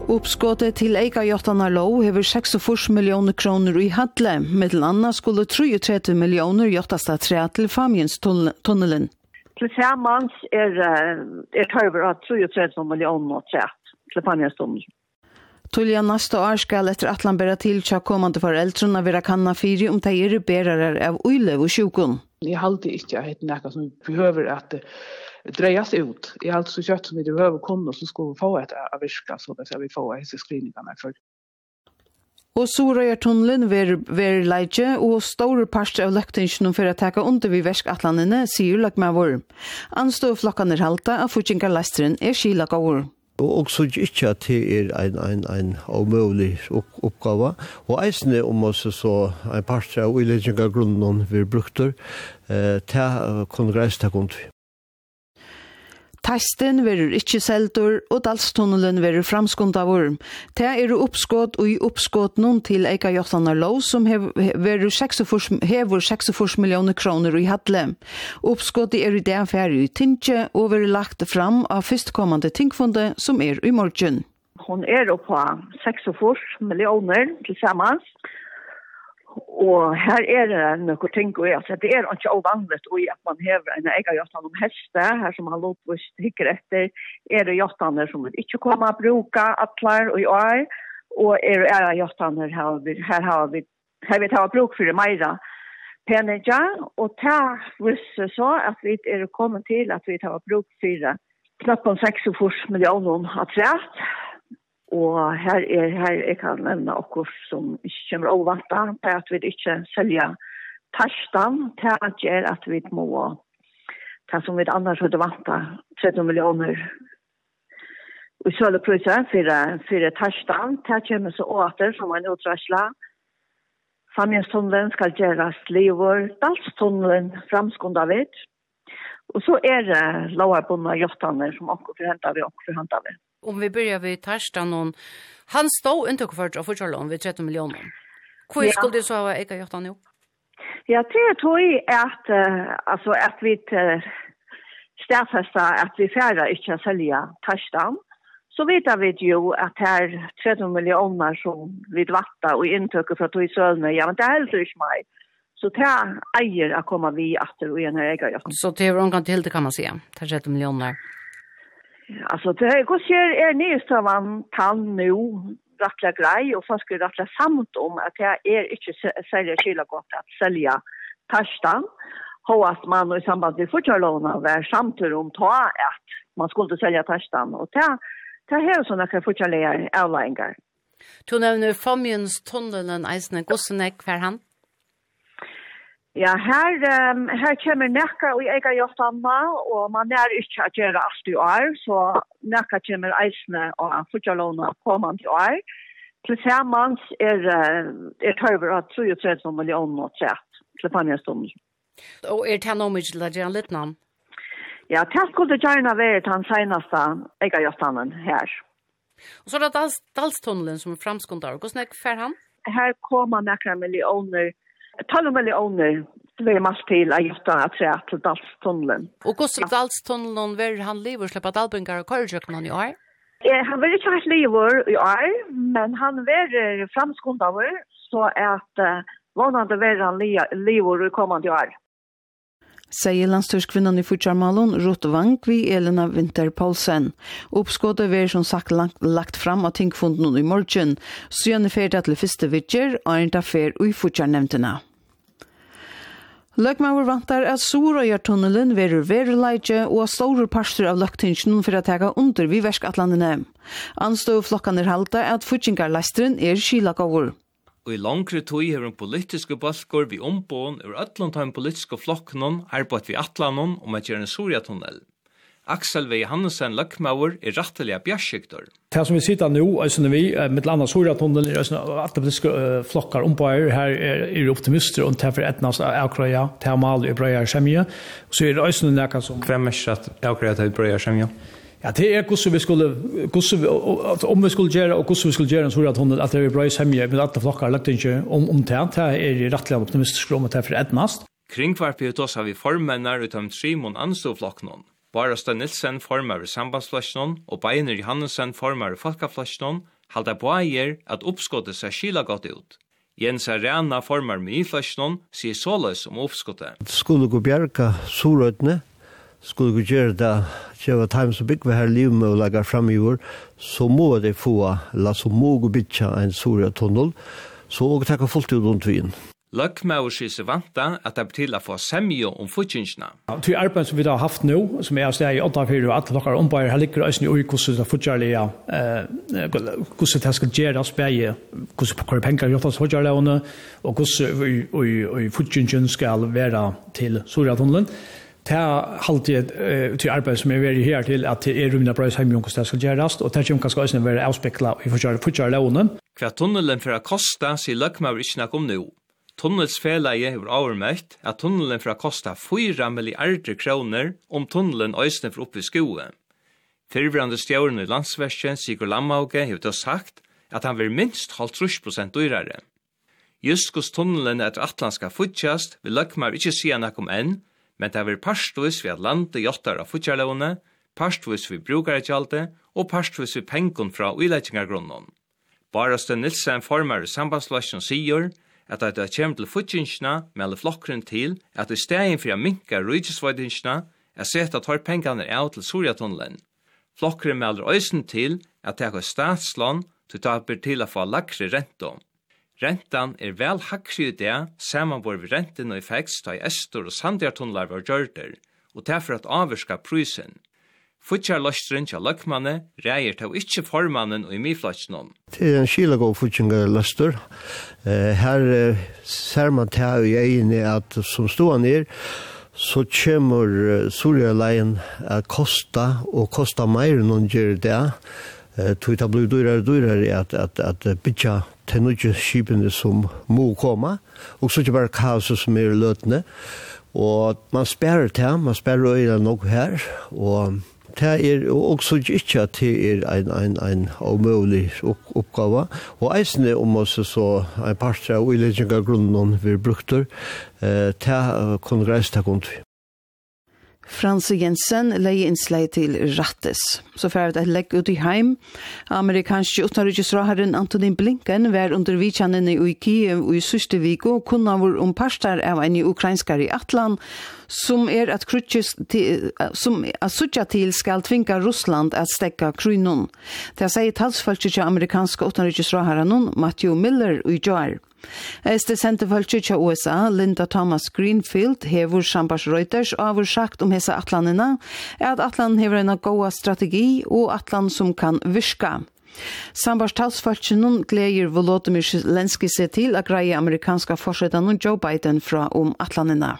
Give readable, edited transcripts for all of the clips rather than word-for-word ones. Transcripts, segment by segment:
Uppskottet till Eikajottarna lov hever 46 miljoner kronor i hadle. Mittel annat skulle 33 miljoner gjortas att trä till Famjenstunnelen. Tillsammans över att 33 miljoner trä till Famjenstunnelen. Tulja nästa år skal etter atlan bära till tja kommande föräldrarna vara kanna fyri om de bärare av Ulev och sjukon. Jag håller inte att det är något som behöver att drejas ut. Jag håller så kött som vi behöver kunna så ska vi få ett avvirka så att vi får hese screeningarna för. Og Sorøyartunnelen ver leidje og store parter av løgtingsjonen for å taka under vid verskatlandene, sier lagmavur. Anståflokkene halta av futsingarlasteren skilagavur. Og så ikke at det en omøvelig oppgave. Og eisene om oss så en parter av uledningargrunnen vi brukter til kongresstakund. Testen verur ikkje seldur og Dalstunnelen verur framskundavur. Det oppskott og i oppskott noen til Eikajottarna lov som hever 46 miljoner kroner i hadle. Oppskottet i det affære i Tinche og verur lagt fram av førstkommande tingfundet som i morgen. Hon på 46 miljoner tillsammans. Och här det något ting och jag det inte ovanligt att man häver en Eikajottan om hästar här som har låt oss tycker efter det jottaner som vi inte kommer att bruka attlar och jag och jottaner här vi tar bruk för det mera penja och ta visst så att vi kommer till att vi tar bruk för knappt 46 miljoner att rätt. Och här kan nämna också som kommer ovanta på att vi inte sälja tarstan till att göra att vi må ta som vi annars hade vanta 30 miljoner och så det priset för tarstan till kommer så åter som en utrasla Famjenstunnelen ska göras livor Dalstunnelen framskunda vid och så det låarbundna jottaner som också förhäntar vi. Om vi börjar vid Tarstan, han stod inte för att förtjäla vid 30 miljoner. Hur skulle det så vara Eikajottan nu? Ja, det tror jag att vi stadfästa att vi färra inte sälja Tarstan. Så vet vi ju att här 30 miljoner som vi vatta och intöker för att ta i sölne, ja men det är helt inte mig. Så det äger att komma vi efter och en Eikajottan. Så det är omgång till det kan man säga, 30 miljoner. Alltså det går ser nystavan kan nu rättla grej och folk ska rättla samt om att det inte sälja skilla gott att sälja tarstan och att man i samband med förtjälåna var samtur om ta att man skulle sälja tarstan och det här såna kan förtjäla avlängar. Du nämner Famjenstunnelen eisne gossenek för han. Ja, här kommer näka och Eikajottarna och man inte att göra allt i år så näka kommer eisne och förtjälåna kommande år. Tillsammans över att 33 miljoner till Famjenstunnelen. Och det nog mycket att göra lite namn? Ja, det skulle gärna vara den senaste Eikajottarnen här. Och så är det Dalstunnelen som framskundar. Hur snäck för han? Här kommer näka miljoner 12 miljoner blir mest till att göra att till Dalstunnelen. Och hur Dalstunnelen vill han lever släppa dalbingar och korrjöknan i år? Han vill inte ha ett lever i år, men han vill framskundavur så att vanande vill han lever i kommande år. Säger landstyrskvinnan i Futjarmalon, Ruth Wank vid Elena Winter Paulsen. Uppskottet var som sagt lagt fram av tingfunden i morgen, så gjerne ferdig til første vidger og en affær i Futjarnemtena. Løgmaur vantar at Sorøyartunnelen verur veruleidje og store parster av løgtingsjonen for å ta under vid verskatlandene. Anståflokkene halta at futsingarlasteren skilagavur. Og i langre tog har politiske balkor vi ombån ur ötlundheim politiske flokknon arbeidt vi atlanon om at gjøre en Sorøyartunnel. Axel V. Hannesen Løkmaur rettelig bjørskjektor. Det som vi sitter nå, vi med landa Sorøyartunnelen, at politiske flokkar ombåer, her optimister og til for etnast avkrøya til mal i brøyar semje. Så det også noe som... Hvem at avkrøya til brøyar semje? Ja, det hvordan vi skulle, om vi skulle gjøre, og hvordan vi skulle gjøre en Sorøyartunnel, at det er brøyar semje, med alle flokkar lagt ikke om det. Det rettelig optimistisk om til for etnast. Kringkvarpiet oss har vi formennar utom Simon Anstoflokknon. Barastad Nilsen formar i sambandsflasjonen og Beiner Johannesen formar i Folkaflasjonen, halda på eier at oppskottet ser skila godt ut. Jens Arena formar med inflasjonen sier såløs om oppskottet. Skulle gå bjerka surøtene, skulle gå gjøre det, kjøve time så bygg vi her liv med å legge frem i år, så må det få, la så må gå bytja en surøtunnel, så å takka fullt ut rundt vien. Løkmauer sier seg vanta at det er til å få semjo om futjinsjena. Til arbeid som vi da har haft nå, som er steg i 8-4 og alle dere ombøyer, her ligger det i hvordan det futjarlige, hvordan det skal gjøres begge, hvordan penger gjøres futjarlige, og hvordan futjinsjen skal være til Suratunnelen. Det er alltid til arbeid som er veldig her til at det er rummet brøys hjemme hvordan det skal gjøres, og det er ikke skal være avspeklet i futjarlige. Hva tunnelen for å koste, sier Løkmauer ikke nok om nå. Tunnelsfeleie har overmøtt at tunnelen for å koste 4 milliarder kroner om tunnelen øysene for oppe i skoen. Fyrvrande stjåren i landsverket, Sigurd Lammauge, har da sagt at han vil minst 50% dyrere. Just hos tunnelen etter Atlant skal futjast vil Løkmauer ikke si noe om enn, men det vil parstvis ved at landet gjøtter av futjarlåne, parstvis ved brukergjaldet og parstvis ved pengen fra uileggingargrunnen. Baraste Nilsen formar i sambandsløsjen sier at det kommer til futjinsjena melder flokkeren til at i stedet for å minke rydgesvøydinsjena er sett at har pengene av til Suratunnelen. Flokkeren melder øysen til at det er statslån til taper til å få lagre rente. Rentan er vel hakkri i det, samanbor vi renten og effekts da i Estor og Sandjartunnlar var gjørter, og derfor at avvirka prysen. Futjarløstren til Løkmanne reier til ikke formannen og i miflatsjonen. Det er en skilagå futjarløster. Her ser man til i egnet at som stående er, så kommer Suraleien å kosta mer enn noen gjør det. Det blir dyrere at bytja til noen skipene som må komme, og så ikke bare kaoset som er løtende. Og man sparer til, man sparer øyne nok her, og det er også ikke at det er en umulig oppgave. Og eisene om oss så en part av uileggingargrunnen vi brukte, det kunne greise til grunn. Frans Jensen leier innslag til Rattes. Så for at legg ut i heim, amerikanske utenriksrådherren Antonin Blinken var under vidkjennene i Kiev og i sørste viko kunne vår parter av en ukrainskare i Atlant, som at suttja til skal tvinga Russland at stekka krynon. Det sier talsfølge til amerikanske utenriksrådherren Matthew Miller i Joar. Senterfølge til USA, Linda Thomas Greenfield, hever Sambars Reuters og har sagt om hese atlandene, at atland hever en god strategi og atland som kan virka. Sambars talsfølge gleder Volodymyr Zelensky seg til å greie amerikanske forsettene Joe Biden fra om atlandene.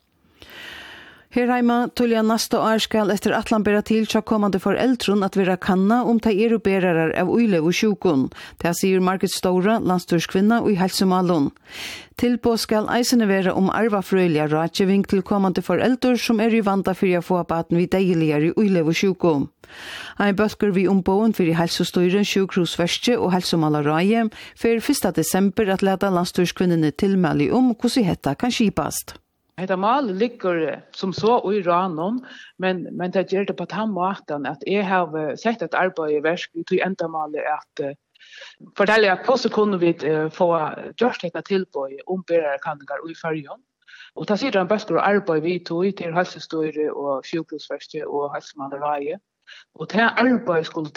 Her heima tulja nasta år skal etter Atlant bera til tja kommande foreldron at vera kanna om ta berarar av uilev og sjukon. Det sier Margit Stora, landstørskvinna og i Helsemalon. Tilpå skal eisene vera om arvafrøyliga rådgjeving til kommande foreldre som i vanda fyrir å få baten vid deiligere uilev og sjukon. Ein bøtker vi ombåen fyrir helsestøyren, sjukrosverste og helsemalaræje for 1. desember at leda landstørskvinnene tilmelde om hvordan hetta kan skipast. Hetta mal ligger som så i ranon, men det gjør det på den måten at jeg har sett et arbeid i versk til endamålet at fortelle hvordan kunne vi få gjort dette tilbøy om bererkanninger i fargen. Og da sier han bøsker arbeid vi tog til helsestøyre og sjukrosverste og helsemalaræje. Og det arbeid skulle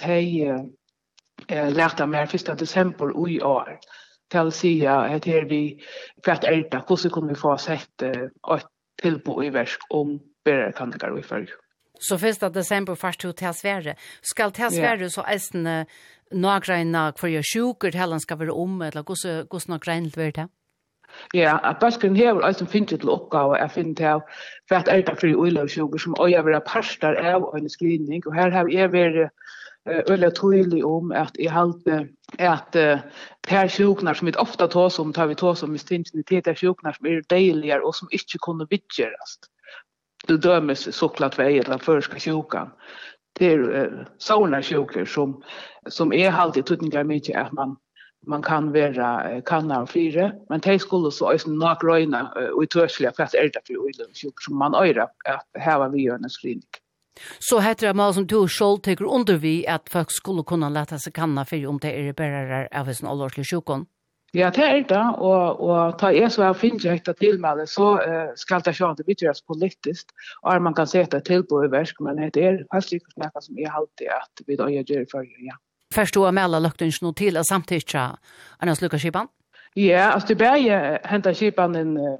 de lærte mer 1. desember i år. Til å si at her vi fært hvordan kunne vi få sett et tilbud i versk om bererkanninger i fargen. Så 1. desember først til Sverige. Skal til Sverige så eisende nagreina for å sjuker til han skal være om, eller hvordan nagreina til å være til? Ja, at bøsken her vil altså finne til oppgave å finne til for for uilevsjuker som også har vært parster av en screening, og her har jeg vært øyelig tydelig om at jeg halte at per sjuknar som vi ofta tås om, tar vi tås om i stinsitet er sjuknar som deiligere og som ikke kunne vidgerast. Det dømes såklart vei eller førska sjukan. Det sånne sjuker som halte tydningar mykje at man kan være kanna og fire, men de skulle så også nok røyna og i tøslige for at det for uilevsjuker som man øyre at her var vi gjør en screening. Så heter det mal som du själv tycker under vi att folk skulle kunna läta sig kanna för om det är bärare av en allvarlig sjukdom. Ja, det är det, och ta är så här finns jag till med så ska det ju inte göras politiskt och man kan sätta till på verk men det är fast något som är alltid att vi då gör för ja. Förstår med alla lökten nog till att samtidigt annars lyckas skipan. Ja, alltså det börjar hämta skipan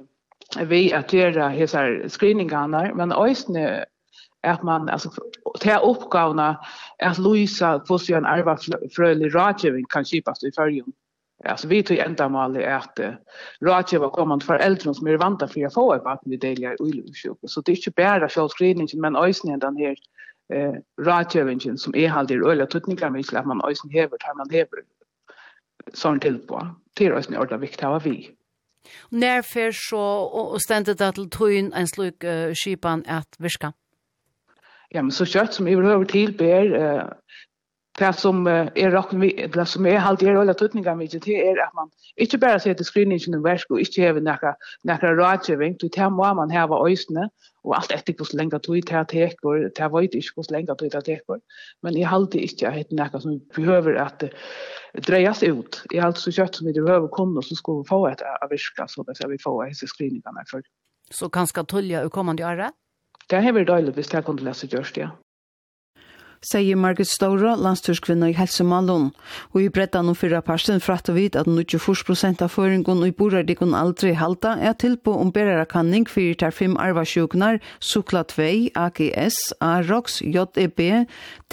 vi att göra hela screeningarna men ösne att man alltså ta uppgåvorna att lösa position arvafrölig rådgivning kan skipas i förjun. Alltså vi tog ändamål att rådgiva kommande för äldre som är vanta för att få ett barn vid deliga ulyckssjuk. Så det är inte bara självscreeningen men också den här rådgivningen som är halvdel öliga tutningar med att man också hever sånt till på. Det är också ordentligt viktigt av vi. När för så och ständigt att ta in en sluk skipan att virka? Ja, men så kött som överhuvud tillber det som är som är halt är alla tutningar med det är att man inte bara sätter screeningen i verk och inte även några rådgivning till tema man här var ösne och allt efter hur länge det tar och det var inte hur länge det tar men i halt inte att något som behöver att drejas ut i allt så kött som vi behöver kunna så ska vi få ett avvirka så att vi får dessa screeningarna för så kanske tulja kommande år. Det här är dåligt hvis det kan läsa just det. Säger Margit Stora, landstyrskvinna i Hälsomalon. Och i brettan och fyrra parsten frattar vid att 94% av föringen och i borardikon aldrig halta är till på ombärare kanning för tar 5 arvasjuknar, Sukla 2, AGS, AROX, JEB,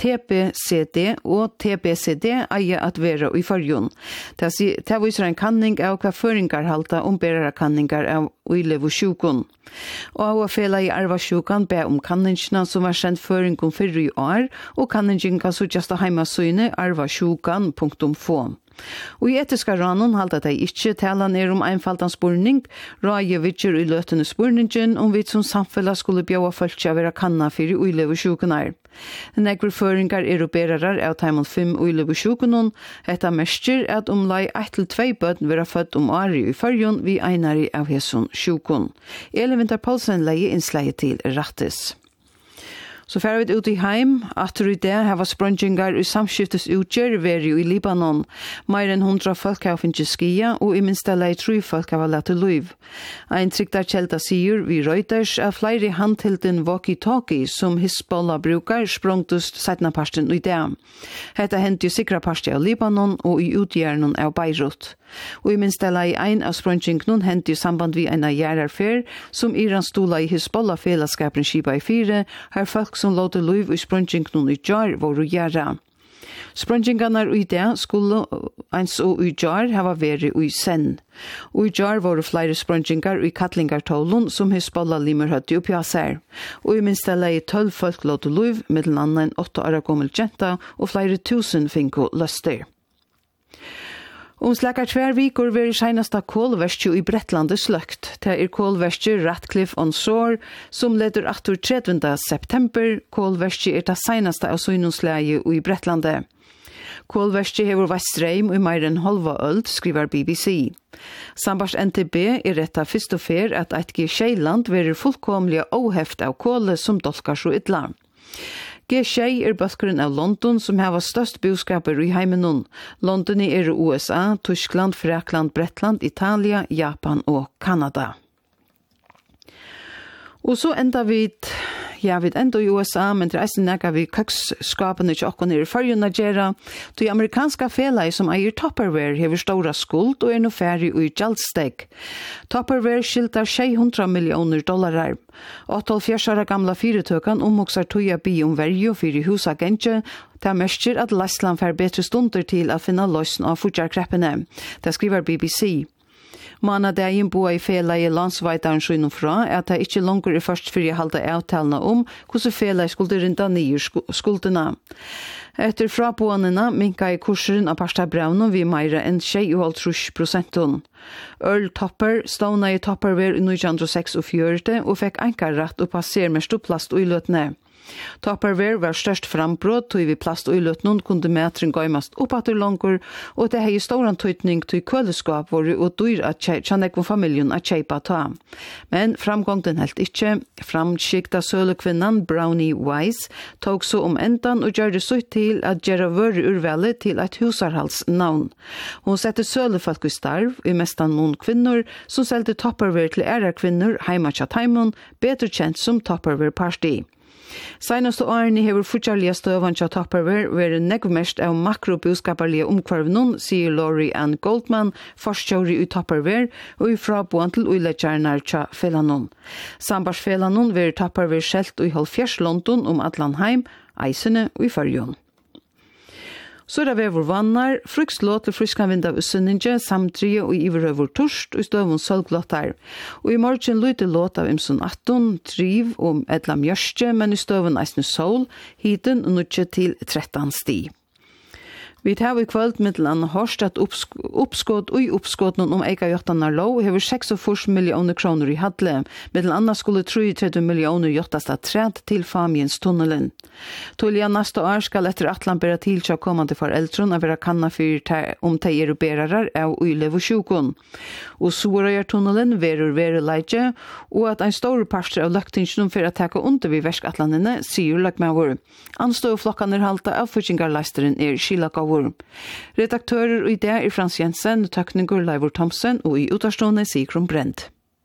TPCD och TBCD eier att vara i förjon. Det viser en kanning av hva föringar halta ombärare kanningar av uilevosjukon. Og av fela i arvasjukan be kanningsna som var sendt føringen for i år, og kanningen kan suttjasta heimasøyne arvasjukan.fo. Og i etiska ranon halda de ikkje tala ner om einfaldan spurning, raje vidger i løtene spurningen om vi som samfella skulle bjøa føltja vera kanna fyrir uilevosjukanar. Negre føringar berarar av taimon 5 uilevosjukanon, etta mestjer at lai 1-2 bøtten vera født åri i fyrjon vi einari av hesson sjukon. Elevintar Paulsen leie innsleie til Rattis. Så fer vi ut i heim, at i det hava sprøngingar i samskiftes utgjør veri i Libanon. Mer enn 100 folk har finnet skia, og i minst lei 3 folk har lett liv. Ein tryktar kjelta sier vi Reuters av flere handhilden walkie-talkie som Hezbollah brukar sprungtust setna parsten i det. Hetta hendt jo sikra parsten av Libanon og i utgjernen av Beirut. Og i minst lei ein av sprøngingen hendt jo samband vi en gjerarfer som Iran stola i Hezbollah-fellesskapen skipa i 4, har folk som låter liv i sprøngingen i jar voru gjerra. Sprøngingarna i det skulle eins og i jar hava veri i sen. Og i jar voru flere sprøngingar i Katlingartålen som Hezbollah limer høtti oppi av seg. Og i minst lei 12 folk låter liv, mellom annan 8 år gammel jenta og flere 1000 finko løster. Slakar 2 veckor var det senasta kolverstju i Bretlandet slökt. Det kolverstju Ratcliffe on Shore som leder 30. september. Kolverstju det senasta av synonsläge i Bretlandet. Kolverstju hever vestreim i mer enn halva öld, skriver BBC. Sambars NTB retta fyrst og fer at eit G-Sjeiland verir fullkomlig oheft av kåle som dolkar så ytla. G-Sjei bøskeren av London som har størst boskaper i heimenon. London USA, Tyskland, Frakland, Bretland, Italia, Japan og Kanada. Og så enda vi enda i USA, men det er nægget vi køksskapene til åkken i førjene gjerra. De amerikanske felai som eier Tupperware hever stora skuld og nå ferdig i gjeldsteg. Tupperware skiltar $600 millioner. 88 år gamla fyretøkan omhoksar tøya bi verjo fyrir husagentje. Det mestjer at Leisland fer betre stunder til å finna løsn av futjarkreppene. Det skriver BBC. Manadagen boa i fela i landsveitaren skjønner fra at det ikke langer først for å halde avtalene om hvordan fela skulle rinda nye skuldene. Etter fraboanene minka i kursen av parstabrevnen vi meira enn 26%. Earl Tupper ståna i Tupperware i 1946 og fikk enkarrett og passer med stopplast og i løtene. Tupperware var størst frambrott, tog vi plast og ilutnån kunde metren gøymast oppatter langer, og det hei stor tøytning til køleskap var og dyr at kjannekvom familjen at kjeipa ta. Men framgångden helt ikkje. Framskikta sølekvinnan Brownie Wise tog så endan og gjør det så til at gjøre vøre urvellet til et husarhalsnavn. Hun sette sølefolk i starv, i mestan noen kvinner, som selte Tupperware til ære kvinner, heima tja taimon, bedre kjent som Tupperware Party. Senaste årene hever futjarlige støvan til Tupperware vært negvmest av makrobuskaparlige omkvarvnån, sier Laurie Ann Goldman, forskjøri i Tupperware, og ifra boan til uilegjarnar til Felanon. Sambars Felanon vært Tupperware skjelt i halvfjers London Atlanheim, Eisene og i Førjon. Så det var vannar, frukslåt til fryskan av ussynninge, samtrige og iverøver torst og støvun sølglåttar. Og i morgen lyder låt av imsun 18, triv og edla mjørstje, men i støvun eisne sol, hiten og nutje til 13 sti. Vi tar i kvöld mittel an hørst at oppskått og i oppskåtten Eika Jottarnar lov hever 46 millioner kroner i hadle. Mittel anna skulle 33 millioner jottast at træd til Famiens tunnelen. Tullia neste år skal etter atlan bera til til kommande foreldron av vera kanna fyr om de er berarar av uilev og sjukon. Og Sorøyer tunnelen verur leidje, og at ein stor parster av løgtingsjon for å teka under vi verskatlandene, sier løgmavur. Anstøvflokkene halta av fyrtsingarleisteren Skilakav. Redaktører i det Frans Jensen, tekniker Leivor Thomsen og i utastående Sigrun Brent.